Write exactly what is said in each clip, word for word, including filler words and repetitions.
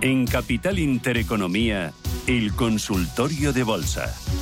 En Capital Intereconomía, el consultorio de bolsa.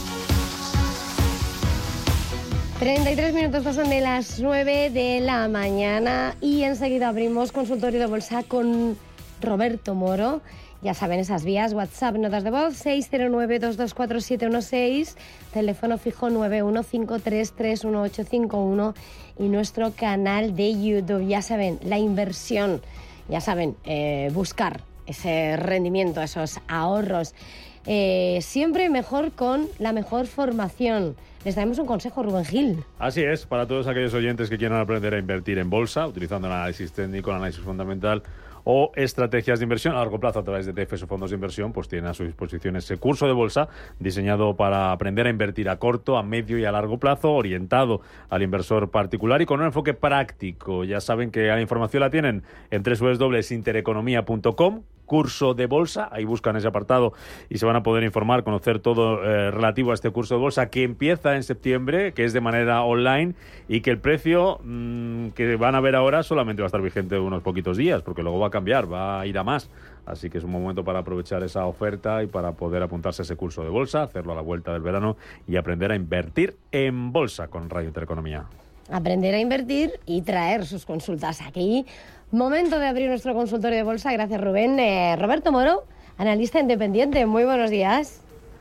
treinta y tres minutos pasan de las nueve de la mañana y enseguida abrimos consultorio de bolsa con Roberto Moro. Ya saben esas vías, WhatsApp, notas de voz, seis cero nueve, dos dos cuatro, siete uno seis, teléfono fijo nueve uno cinco tres, tres uno ocho cinco uno y nuestro canal de YouTube. Ya saben, la inversión, ya saben, eh, buscar ese rendimiento, esos ahorros. Eh, siempre mejor con la mejor formación. Les damos un consejo, Rubén Gil. Así es, para todos aquellos oyentes que quieran aprender a invertir en bolsa, utilizando el análisis técnico, el análisis fundamental o estrategias de inversión a largo plazo a través de E T Fs o fondos de inversión, pues tienen a su disposición ese curso de bolsa diseñado para aprender a invertir a corto, a medio y a largo plazo, orientado al inversor particular y con un enfoque práctico. Ya saben que la información la tienen en doble u doble u doble u punto intereconomía punto com, curso de bolsa, ahí buscan ese apartado y se van a poder informar, conocer todo eh, relativo a este curso de bolsa que empieza en septiembre, que es de manera online y que el precio mmm, que van a ver ahora solamente va a estar vigente unos poquitos días, porque luego va a cambiar, va a ir a más. Así que es un momento para aprovechar esa oferta y para poder apuntarse a ese curso de bolsa, hacerlo a la vuelta del verano y aprender a invertir en bolsa con Radio Intereconomía. Aprender a invertir y traer sus consultas aquí. Momento de abrir nuestro consultorio de bolsa. Gracias, Rubén. Eh, Roberto Moro, analista independiente. Muy buenos días.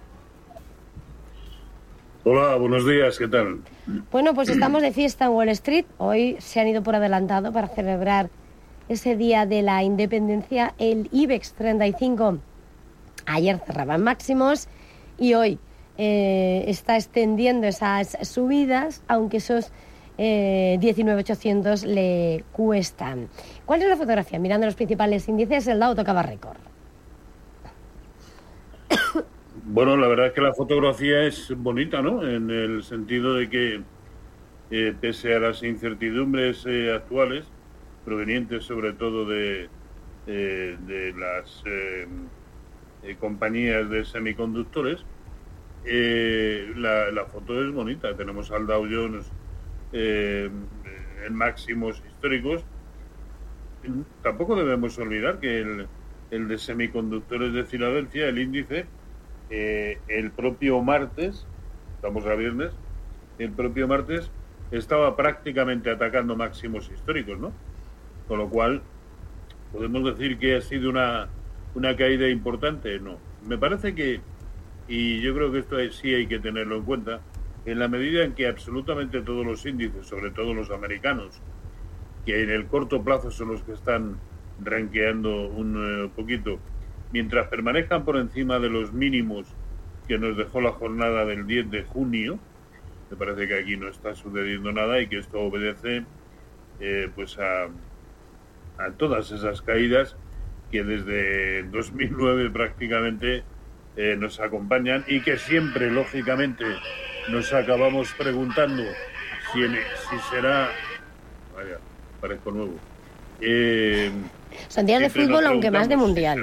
Hola, buenos días. ¿Qué tal? Bueno, pues estamos de fiesta en Wall Street. Hoy se han ido por adelantado para celebrar ese día de la independencia. El IBEX treinta y cinco ayer cerraba en máximos y hoy eh, está extendiendo esas subidas, aunque esos Eh, diecinueve mil ochocientos le cuestan. ¿Cuál es la fotografía? Mirando los principales índices, el Dow tocaba récord. Bueno, la verdad es que la fotografía es bonita, ¿no? En el sentido de que, eh, pese a las incertidumbres eh, actuales, provenientes sobre todo de, eh, de las eh, eh, compañías de semiconductores, eh, la, la foto es bonita. Tenemos al Dow Jones Eh, en máximos históricos. Tampoco debemos olvidar que el, el de semiconductores de Filadelfia, el índice, eh, el propio martes, estamos a viernes, el propio martes estaba prácticamente atacando máximos históricos, ¿no? Con lo cual, ¿podemos decir que ha sido una, una caída importante? No. Me parece que, y yo creo que esto sí hay que tenerlo en cuenta, en la medida en que absolutamente todos los índices, sobre todo los americanos, que en el corto plazo son los que están ranqueando un uh, poquito, mientras permanezcan por encima de los mínimos que nos dejó la jornada del diez de junio, me parece que aquí no está sucediendo nada y que esto obedece eh, pues a, a todas esas caídas que desde dos mil nueve prácticamente eh, nos acompañan y que siempre, lógicamente, nos acabamos preguntando si, en, si será... Vaya, parezco nuevo. Eh, Son días de fútbol, aunque más de mundial.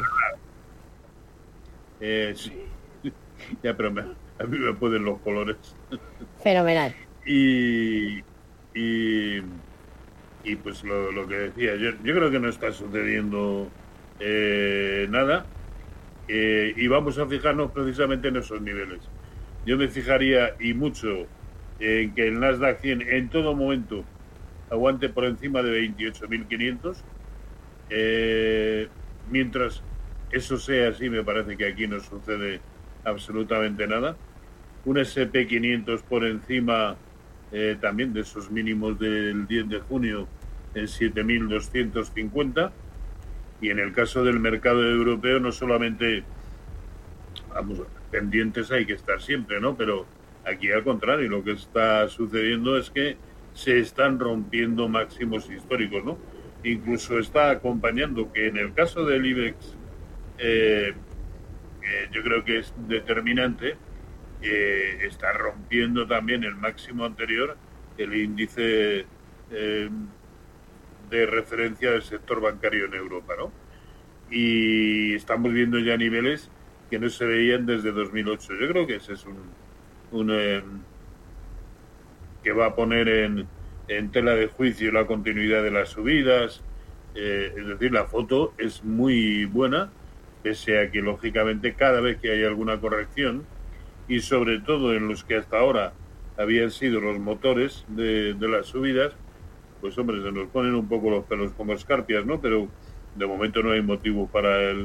Si eh, sí. Ya, pero me, a mí me pueden los colores. Fenomenal. Y, y, y pues lo, lo que decía, yo, yo creo que no está sucediendo eh, nada eh, y vamos a fijarnos precisamente en esos niveles. Yo me fijaría, y mucho, en que el Nasdaq cien en todo momento aguante por encima de veintiocho mil quinientos. Eh, mientras eso sea así, me parece que aquí no sucede absolutamente nada. Un ese and pe quinientos por encima eh, también de esos mínimos del diez de junio en siete mil doscientos cincuenta. Y en el caso del mercado europeo, no solamente... vamos a ver, pendientes hay que estar siempre, ¿no? Pero aquí al contrario, lo que está sucediendo es que se están rompiendo máximos históricos, ¿no? Incluso está acompañando que en el caso del IBEX, eh, eh, yo creo que es determinante, eh, está rompiendo también el máximo anterior, el índice eh, de referencia del sector bancario en Europa, ¿no? Y estamos viendo ya niveles que no se veían desde dos mil ocho. Yo creo que ese es un, un eh, que va a poner en, en tela de juicio la continuidad de las subidas. Eh, es decir, la foto es muy buena pese a que lógicamente cada vez que hay alguna corrección, y sobre todo en los que hasta ahora habían sido los motores de, de las subidas, pues hombre, se nos ponen un poco los pelos como escarpias, ¿no? Pero de momento no hay motivo para el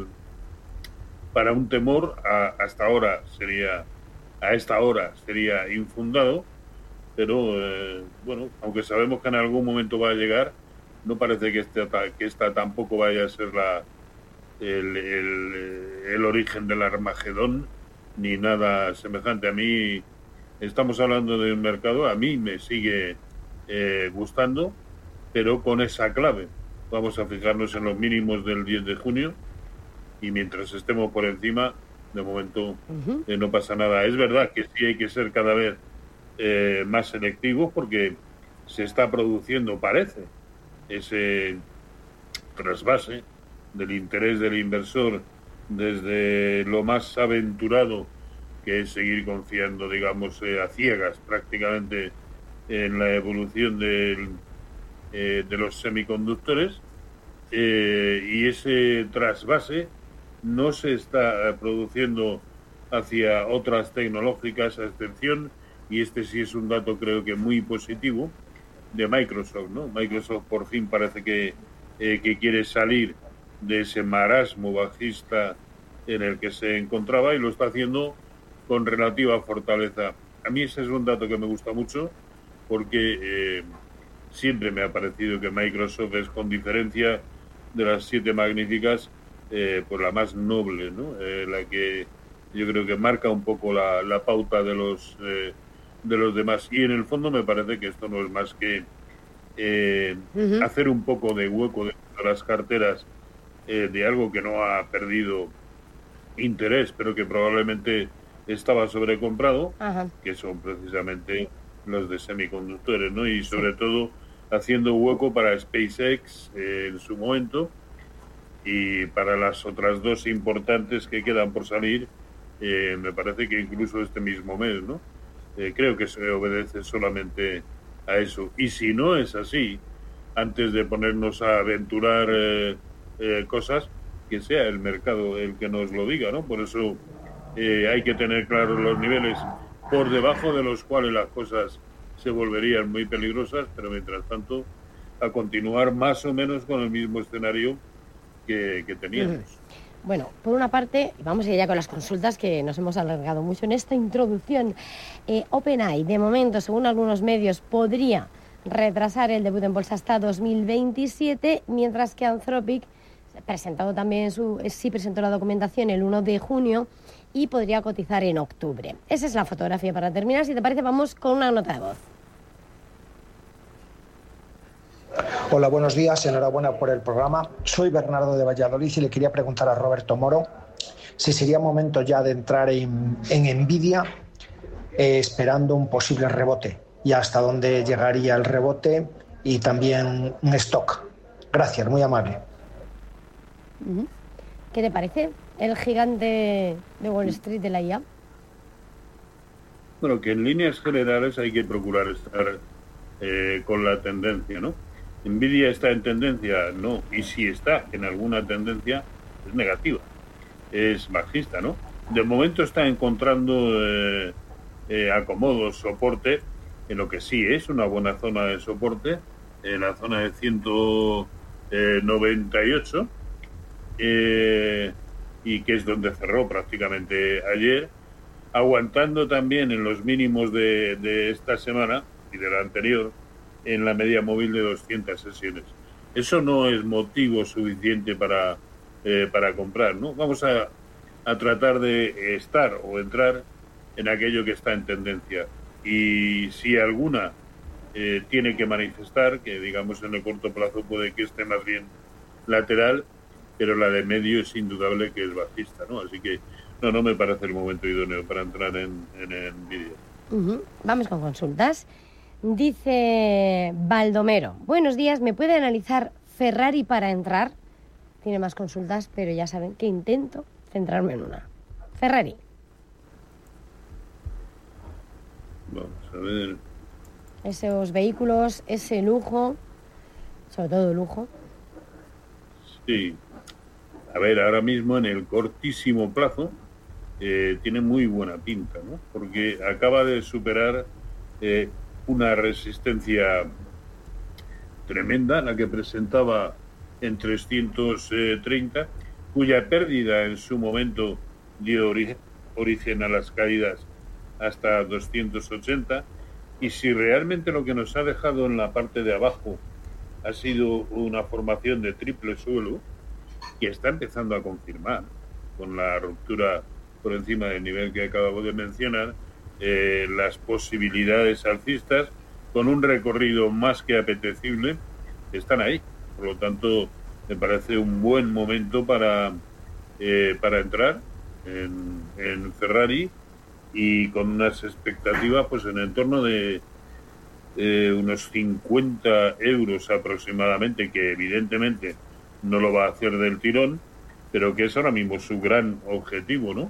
para un temor. A, hasta ahora sería a esta hora sería infundado, pero eh, bueno, aunque sabemos que en algún momento va a llegar, no parece que este que esta tampoco vaya a ser la el, el, el origen del Armagedón ni nada semejante. A mí estamos hablando de un mercado, a mí me sigue eh, gustando, pero con esa clave. Vamos a fijarnos en los mínimos del diez de junio y mientras estemos por encima, de momento uh-huh. eh, no pasa nada. Es verdad que sí hay que ser cada vez eh, más selectivos porque se está produciendo, parece, ese trasvase del interés del inversor desde lo más aventurado, que es seguir confiando, digamos, eh, a ciegas prácticamente en la evolución del Eh, de los semiconductores, eh, y ese trasvase no se está produciendo hacia otras tecnológicas, a excepción, y este sí es un dato creo que muy positivo, de Microsoft, ¿no? Microsoft por fin parece que, eh, que quiere salir de ese marasmo bajista en el que se encontraba y lo está haciendo con relativa fortaleza. A mí ese es un dato que me gusta mucho porque eh, siempre me ha parecido que Microsoft es, con diferencia de las siete magníficas, eh, pues la más noble, ¿no? Eh, la que yo creo que marca un poco la, la pauta de los eh, de los demás. Y en el fondo me parece que esto no es más que eh, uh-huh. hacer un poco de hueco de las carteras eh, de algo que no ha perdido interés, pero que probablemente estaba sobrecomprado, uh-huh. que son precisamente los de semiconductores, ¿no? Y sobre sí. todo haciendo hueco para SpaceX eh, en su momento y para las otras dos importantes que quedan por salir, eh, me parece que incluso este mismo mes, ¿no? Eh, creo que se obedece solamente a eso. Y si no es así, antes de ponernos a aventurar eh, eh, cosas, que sea el mercado el que nos lo diga, ¿no? Por eso eh, hay que tener claros los niveles por debajo de los cuales las cosas se volverían muy peligrosas, pero mientras tanto a continuar más o menos con el mismo escenario que, que teníamos. Bueno, por una parte, vamos a ir ya con las consultas, que nos hemos alargado mucho en esta introducción. Eh, OpenAI, de momento, según algunos medios, podría retrasar el debut en bolsa hasta dos mil veintisiete, mientras que Anthropic, presentado también su, sí presentó la documentación el uno de junio, y podría cotizar en octubre. Esa es la fotografía para terminar. Si te parece, vamos con una nota de voz. Hola, buenos días. Enhorabuena por el programa. Soy Bernardo de Valladolid y le quería preguntar a Roberto Moro si sería momento ya de entrar en, en Nvidia eh, esperando un posible rebote y hasta dónde llegaría el rebote y también un stock. Gracias, muy amable. ¿Qué te parece el gigante de Wall Street de la I A? Bueno, que en líneas generales hay que procurar estar eh, con la tendencia, ¿no? Nvidia está en tendencia, no, y si está en alguna tendencia, es negativa, es bajista, ¿no? De momento está encontrando eh, eh, acomodos, soporte, en lo que sí es una buena zona de soporte, en la zona de ciento noventa y ocho, eh, y que es donde cerró prácticamente ayer, aguantando también en los mínimos de, de esta semana y de la anterior, en la media móvil de doscientas sesiones. Eso no es motivo suficiente para, eh, para comprar, ¿no? Vamos a, a tratar de estar o entrar en aquello que está en tendencia. Y si alguna eh, tiene que manifestar, que digamos en el corto plazo puede que esté más bien lateral, pero la de medio es indudable que es bajista, ¿no? Así que no, no me parece el momento idóneo para entrar en, en, en Nvidia. Uh-huh. Vamos con consultas. Dice Baldomero, buenos días, ¿me puede analizar Ferrari para entrar? Tiene más consultas, pero ya saben que intento centrarme en una. Ferrari. Vamos a ver. Esos vehículos, ese lujo, sobre todo lujo. Sí. a ver, ahora mismo en el cortísimo plazo eh, tiene muy buena pinta, ¿no? Porque acaba de superar eh, una resistencia tremenda, la que presentaba en trescientos treinta, cuya pérdida en su momento dio origen, origen a las caídas hasta doscientos ochenta, y si realmente lo que nos ha dejado en la parte de abajo ha sido una formación de triple suelo, que está empezando a confirmar con la ruptura por encima del nivel que acabo de mencionar, eh, las posibilidades alcistas, con un recorrido más que apetecible, están ahí. Por lo tanto, me parece un buen momento para, eh, para entrar en, en Ferrari, y con unas expectativas pues en el entorno de eh, unos cincuenta euros aproximadamente, que evidentemente no lo va a hacer del tirón, pero que es ahora mismo su gran objetivo, ¿no?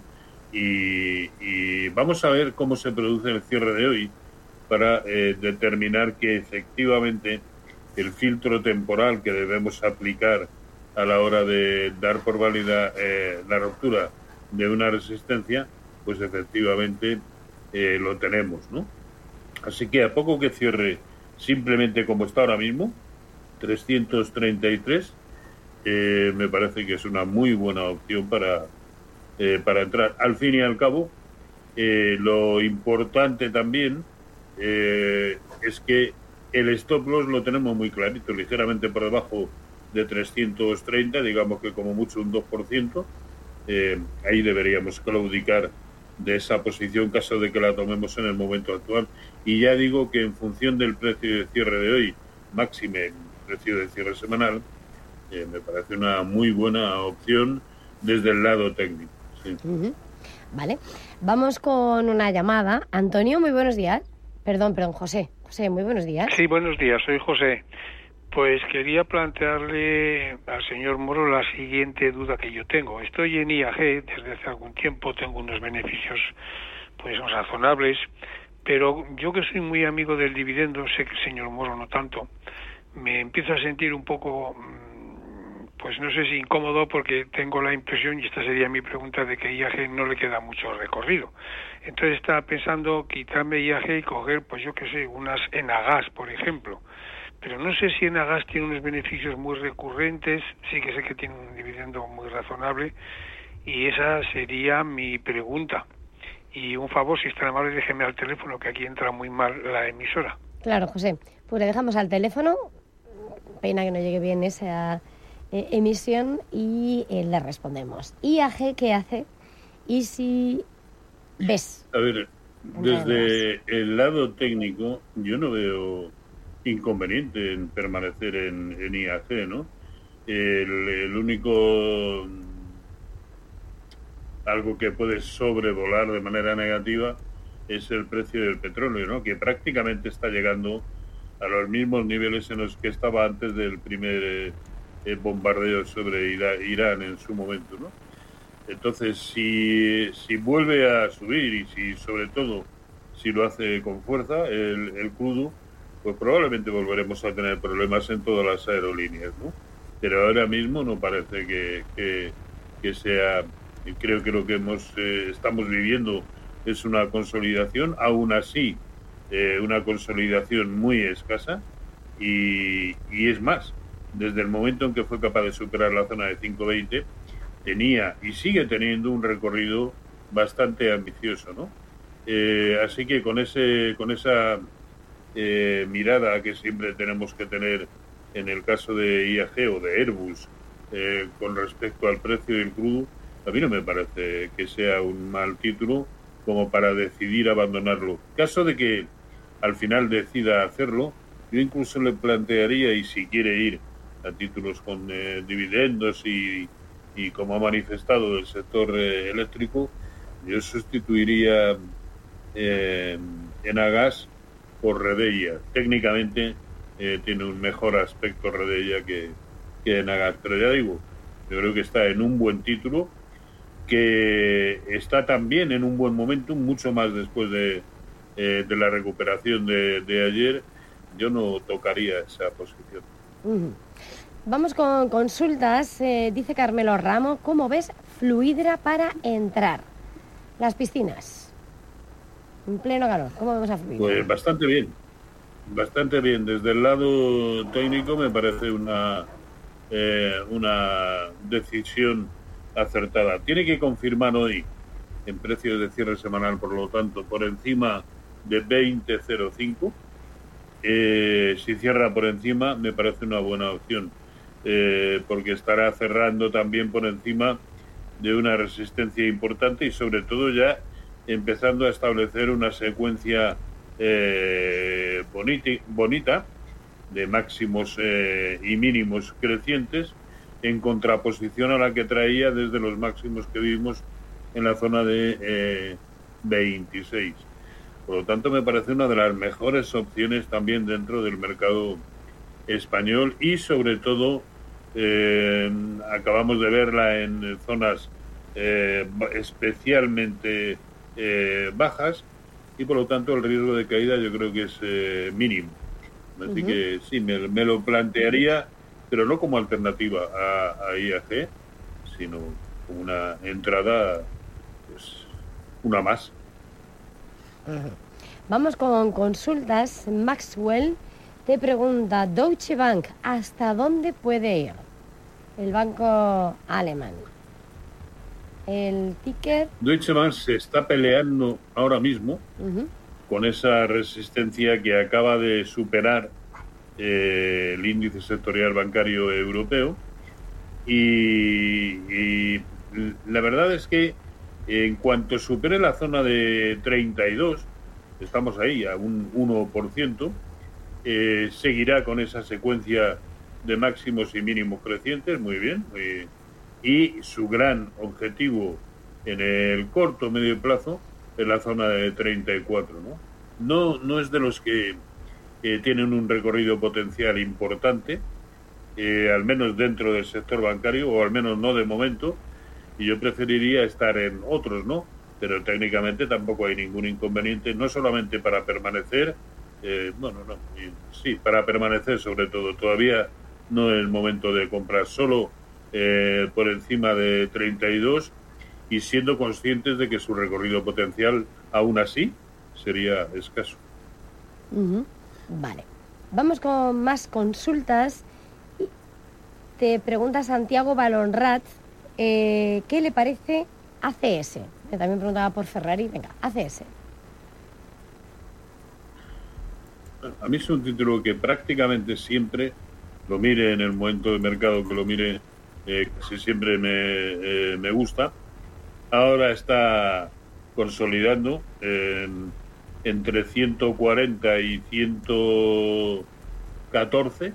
Y, y vamos a ver cómo se produce el cierre de hoy para eh, determinar que efectivamente el filtro temporal que debemos aplicar a la hora de dar por válida eh, la ruptura de una resistencia, pues efectivamente eh, lo tenemos, ¿no? Así que a poco que cierre simplemente como está ahora mismo, trescientos treinta y tres, eh, me parece que es una muy buena opción para, eh, para entrar. Al fin y al cabo, eh, lo importante también eh, es que el stop loss lo tenemos muy clarito, ligeramente por debajo de trescientos treinta, digamos que como mucho un dos por ciento. Eh, ahí deberíamos claudicar de esa posición, caso de que la tomemos en el momento actual. Y ya digo que en función del precio de cierre de hoy, máxime precio de cierre semanal, eh, me parece una muy buena opción desde el lado técnico. Sí. Uh-huh. Vale, vamos con una llamada. Antonio, muy buenos días. Perdón, perdón, José. José, muy buenos días. Sí, buenos días, soy José. Pues quería plantearle al señor Moro la siguiente duda que yo tengo. Estoy en I A G desde hace algún tiempo, tengo unos beneficios pues razonables, pero yo que soy muy amigo del dividendo, sé que el señor Moro no tanto, me empiezo a sentir un poco, pues no sé si incómodo, porque tengo la impresión, y esta sería mi pregunta, de que I A G no le queda mucho recorrido. Entonces estaba pensando quitarme I A G y coger, pues yo que sé, unas Enagas, por ejemplo. Pero no sé si Enagas tiene unos beneficios muy recurrentes, sí que sé que tiene un dividendo muy razonable, y esa sería mi pregunta. Y un favor, si es tan amable, déjeme al teléfono, que aquí entra muy mal la emisora. Claro, José, pues le dejamos al teléfono, pena que no llegue bien esa eh, emisión, y eh, le respondemos. I A G, ¿qué hace? Y si ves... A ver, desde el lado técnico, yo no veo inconveniente en permanecer en, en I A G, ¿no? El, el único algo que puede sobrevolar de manera negativa es el precio del petróleo, ¿no? Que prácticamente está llegando a los mismos niveles en los que estaba antes del primer eh, eh, bombardeo sobre Ira, Irán en su momento, ¿no? Entonces, si, si vuelve a subir, y si sobre todo si lo hace con fuerza el, el crudo, pues probablemente volveremos a tener problemas en todas las aerolíneas, ¿no? Pero ahora mismo no parece que, que, que sea... Creo que lo que hemos eh, estamos viviendo es una consolidación, aún así eh, una consolidación muy escasa, y, y es más, desde el momento en que fue capaz de superar la zona de cinco veinte, tenía y sigue teniendo un recorrido bastante ambicioso, ¿no? Eh, así que con ese con esa eh, mirada que siempre tenemos que tener en el caso de I A G o de Airbus eh, con respecto al precio del crudo, a mí no me parece que sea un mal título como para decidir abandonarlo. Caso de que al final decida hacerlo, yo incluso le plantearía, y si quiere ir a títulos con eh, dividendos y, y como ha manifestado el sector eh, eléctrico, yo sustituiría eh, Enagas por Redeia. Técnicamente eh, tiene un mejor aspecto Redeia que, que Enagas, pero ya digo, yo creo que está en un buen título, que está también en un buen momento, mucho más después de, eh, de la recuperación de, de ayer. Yo no tocaría esa posición. Uh-huh. Vamos con consultas. Eh, dice Carmelo Ramo, ¿cómo ves Fluidra para entrar? Las piscinas. En pleno calor. ¿Cómo vemos a Fluidra? Pues bastante bien. Bastante bien. Desde el lado técnico me parece una, eh, una decisión acertada. Tiene que confirmar hoy en precios de cierre semanal, por lo tanto, por encima de veinte cero cinco. Eh, si cierra por encima, me parece una buena opción, eh, porque estará cerrando también por encima de una resistencia importante y sobre todo ya empezando a establecer una secuencia eh, bonita, bonita de máximos eh, y mínimos crecientes en contraposición a la que traía desde los máximos que vimos en la zona de eh, veintiséis. Por lo tanto, me parece una de las mejores opciones también dentro del mercado español y sobre todo eh, acabamos de verla en zonas eh, especialmente eh, bajas y por lo tanto el riesgo de caída yo creo que es eh, mínimo. Así uh-huh. que sí, me, me lo plantearía, pero no como alternativa a, a I A G, sino como una entrada, pues una más. Uh-huh. Vamos con consultas. Maxwell te pregunta, Deutsche Bank, ¿hasta dónde puede ir? El banco alemán. El ticker... Deutsche Bank se está peleando ahora mismo uh-huh. con esa resistencia que acaba de superar eh, el índice sectorial bancario europeo y, y la verdad es que en cuanto supere la zona de treinta y dos, estamos ahí a un uno por ciento, eh, seguirá con esa secuencia de máximos y mínimos crecientes, muy bien, muy, y su gran objetivo en el corto medio plazo es la zona de treinta y cuatro, ¿no? No, no es de los que eh, tienen un recorrido potencial importante, eh, al menos dentro del sector bancario, o al menos no de momento, y yo preferiría estar en otros, ¿no? Pero técnicamente tampoco hay ningún inconveniente, no solamente para permanecer, eh, bueno, no, sí, para permanecer sobre todo, todavía no es el momento de comprar, solo eh, por encima de treinta y dos y siendo conscientes de que su recorrido potencial aún así sería escaso. Uh-huh. Vale, vamos con más consultas. Te pregunta Santiago Balonrat, eh, ¿qué le parece A C S? Que también preguntaba por Ferrari. Venga, A C S. A mí es un título que prácticamente siempre lo mire en el momento de mercado que lo mire, eh, casi siempre me, eh, me gusta. Ahora está consolidando en, entre ciento cuarenta y ciento catorce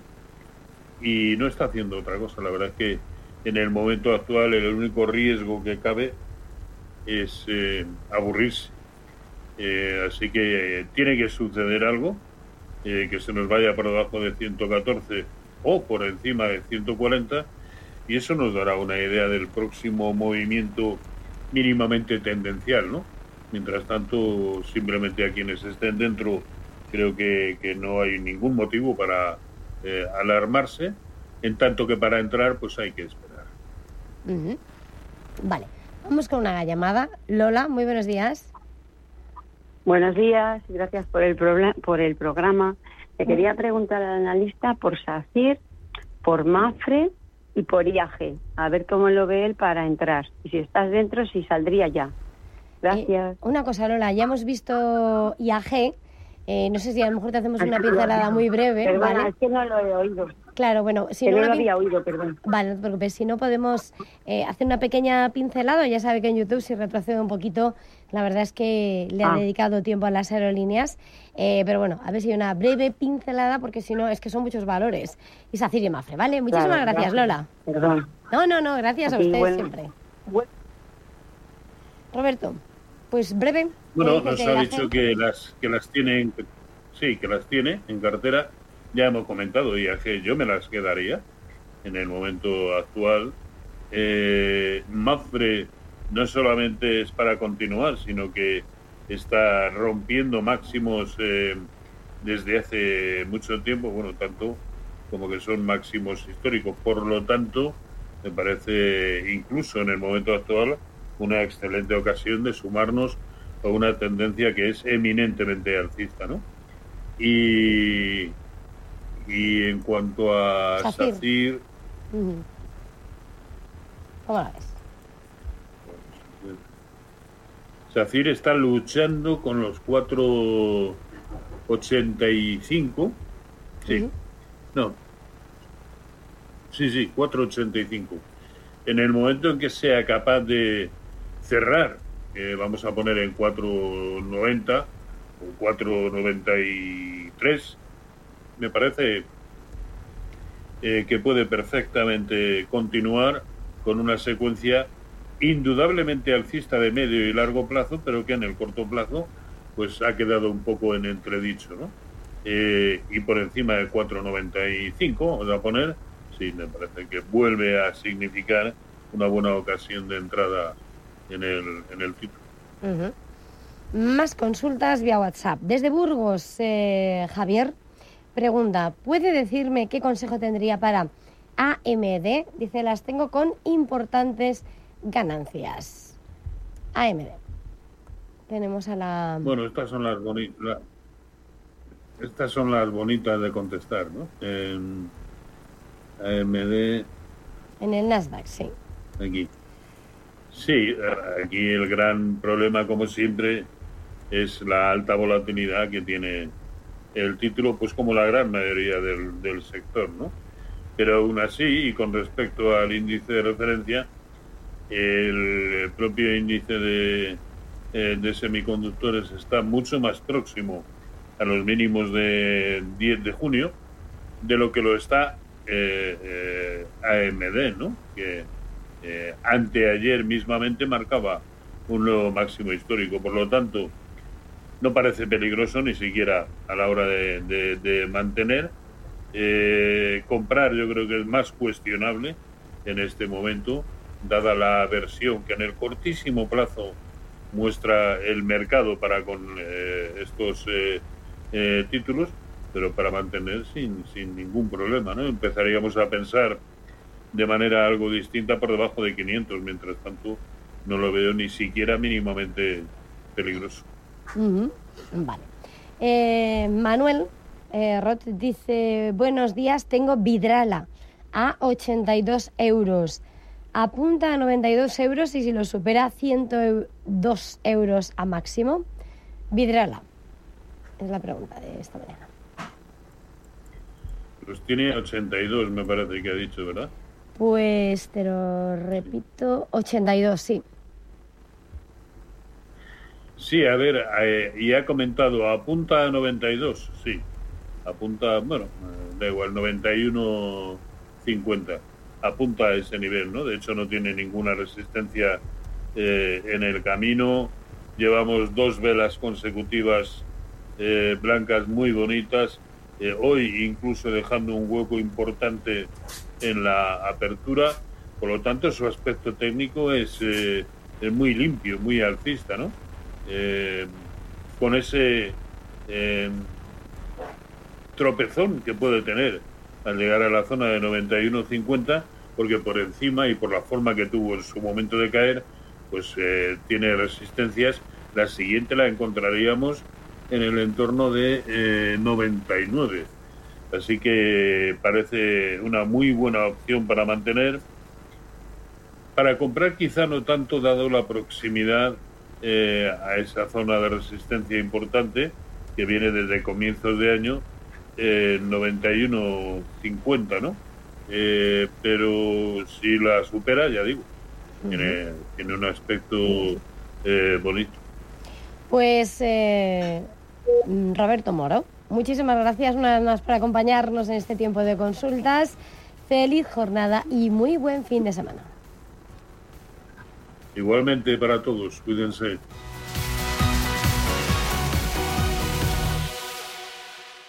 y no está haciendo otra cosa. La verdad es que en el momento actual el único riesgo que cabe es eh, aburrirse. Eh, así que eh, tiene que suceder algo, eh, que se nos vaya por debajo de ciento catorce o por encima de ciento cuarenta y eso nos dará una idea del próximo movimiento mínimamente tendencial, ¿no? Mientras tanto, simplemente a quienes estén dentro creo que, que no hay ningún motivo para eh, alarmarse, en tanto que para entrar pues hay que esperar. Uh-huh. Vale, vamos con una llamada. Lola, muy buenos días. Buenos días, gracias por el, pro- por el programa. Le quería preguntar al analista por SACIR, por MAPFRE y por I A G, a ver cómo lo ve él para entrar. Y si estás dentro, si saldría ya. Gracias. Eh, una cosa, Lola, ya hemos visto I A G. Eh, no sé si a lo mejor te hacemos una pincelada muy breve. Perdona, ¿vale? Es que no lo he oído. Claro, bueno, si que no, no lo pin... había oído, perdón. Vale, no te preocupes. Si no, podemos eh, hacer una pequeña pincelada. Ya sabe que en YouTube, si retrocede un poquito, la verdad es que le ha ah. dedicado tiempo a las aerolíneas. Eh, pero bueno, a ver si hay una breve pincelada, porque si no, es que son muchos valores. Y SACIR y MAPFRE, ¿vale? Muchísimas claro, gracias, gracias, Lola. Perdón. No, no, no, gracias a, a usted bueno. siempre. Bueno. Roberto, pues breve. Bueno, nos ha dicho que las, que las tiene, en, sí, que las tiene en cartera. Ya hemos comentado, I A G, yo me las quedaría en el momento actual. Eh, MAPFRE no solamente es para continuar, sino que está rompiendo máximos eh, desde hace mucho tiempo, bueno, tanto como que son máximos históricos. Por lo tanto, me parece, incluso en el momento actual, una excelente ocasión de sumarnos a una tendencia que es eminentemente alcista, ¿no? Y, y en cuanto a SACIR, SACIR, uh-huh. ¿Cómo la ves? SACIR está luchando con los cuatro ochenta y cinco. Sí. Uh-huh. No. Sí, sí, cuatro ochenta y cinco. En el momento en que sea capaz de cerrar, eh, vamos a poner en cuatro noventa o cuatro noventa y tres, me parece eh, que puede perfectamente continuar con una secuencia indudablemente alcista de medio y largo plazo, pero que en el corto plazo pues ha quedado un poco en entredicho, ¿no? Eh, y por encima de cuatro noventa y cinco, vamos a poner, sí, me parece que vuelve a significar una buena ocasión de entrada en el, en el título. Uh-huh. Más consultas vía WhatsApp. Desde Burgos, eh, Javier pregunta, ¿puede decirme qué consejo tendría para A M D? Dice, las tengo con importantes ganancias. A M D. Tenemos a la... Bueno, estas son las bonitas... La... Estas son las bonitas de contestar, ¿no? En A M D... En el Nasdaq, sí. Aquí. Sí, aquí el gran problema, como siempre, es la alta volatilidad que tiene el título, pues como la gran mayoría del, del sector, ¿no? Pero aún así, y con respecto al índice de referencia, el propio índice de, de semiconductores está mucho más próximo a los mínimos de diez de junio de lo que lo está eh, eh, A M D, ¿no? Que eh, anteayer mismamente marcaba un nuevo máximo histórico. Por lo tanto, no parece peligroso ni siquiera a la hora de, de, de mantener. Eh, comprar yo creo que es más cuestionable en este momento, dada la aversión que en el cortísimo plazo muestra el mercado para con eh, estos eh, eh, títulos, pero para mantener sin, sin ningún problema, ¿no? Empezaríamos a pensar de manera algo distinta por debajo de quinientos, mientras tanto no lo veo ni siquiera mínimamente peligroso. Uh-huh. Vale. Eh, Manuel eh, Roth dice, buenos días, tengo Vidrala a ochenta y dos euros. Apunta a noventa y dos euros y si lo supera ciento dos euros a máximo. Vidrala. Es la pregunta de esta mañana. Los tiene ochenta y dos, me parece que ha dicho, ¿verdad? Pues te lo repito, ochenta y dos, sí. Sí, a ver, eh, y ha comentado, apunta a noventa y dos, sí. Apunta, bueno, da igual, noventa y uno cincuenta. Apunta a ese nivel, ¿no? De hecho, no tiene ninguna resistencia eh, en el camino. Llevamos dos velas consecutivas eh, blancas muy bonitas. Eh, hoy incluso dejando un hueco importante en la apertura. Por lo tanto, su aspecto técnico es, eh, es muy limpio, muy alcista, ¿no? Eh, con ese eh, tropezón que puede tener al llegar a la zona de noventa y uno cincuenta, porque por encima y por la forma que tuvo en su momento de caer, pues eh, tiene resistencias. La siguiente la encontraríamos en el entorno de eh, noventa y nueve. Así que parece una muy buena opción para mantener. Para comprar quizá no tanto, dado la proximidad eh, a esa zona de resistencia importante que viene desde comienzos de año, eh, noventa y uno cincuenta, ¿no? Eh, pero si la supera, ya digo, uh-huh. tiene, tiene un aspecto eh, bonito. Pues eh, Roberto Moro, muchísimas gracias una vez más por acompañarnos en este tiempo de consultas. Feliz jornada y muy buen fin de semana. Igualmente para todos, cuídense.